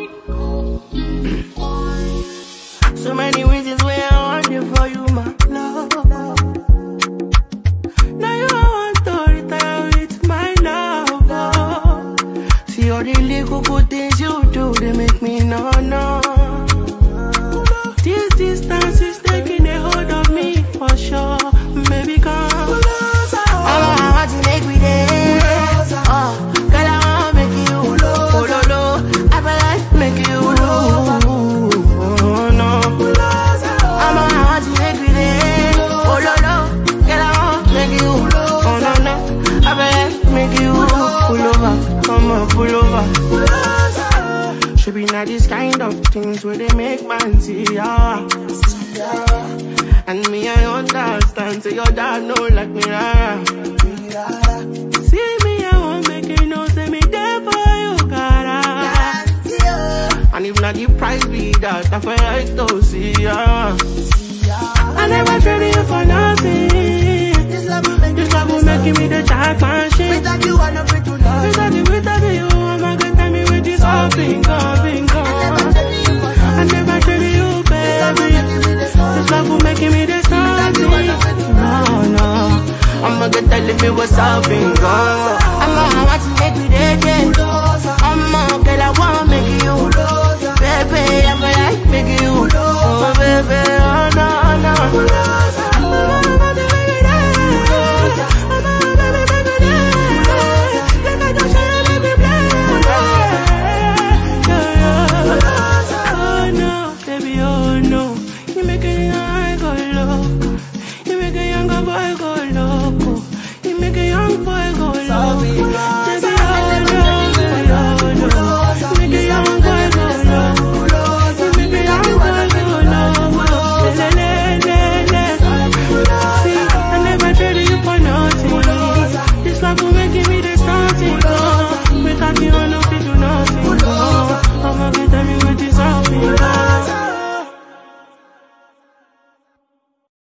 So many reasons why I want you for you, my love. Now you want to retire with my love. See all the little good things you do, they make me no. This distance is taking a hold of me for sure. Baby, come. I want to make me there. Oh, girl, I want to make you. Oh, no. I like make you. Oh, no. I want to make me there. Oh, no. Girl, I want to make you. Oh, no. I like make you. Pull over. Come on, pull over. Should be not this kind of things where they make man see ya. And me, I understand. Say your dad know like me, See me, I won't make you know. Say me there for you, cara. And if not the price be that, I feel like to see ya. I never traded you for nothing. This love will make me the jack machine. Without you, I never to love. Without you, I'm not gonna tell me with this all bingo. I never traded you, baby. This love will make me the something. No. I'ma get telling me what's up, bingo.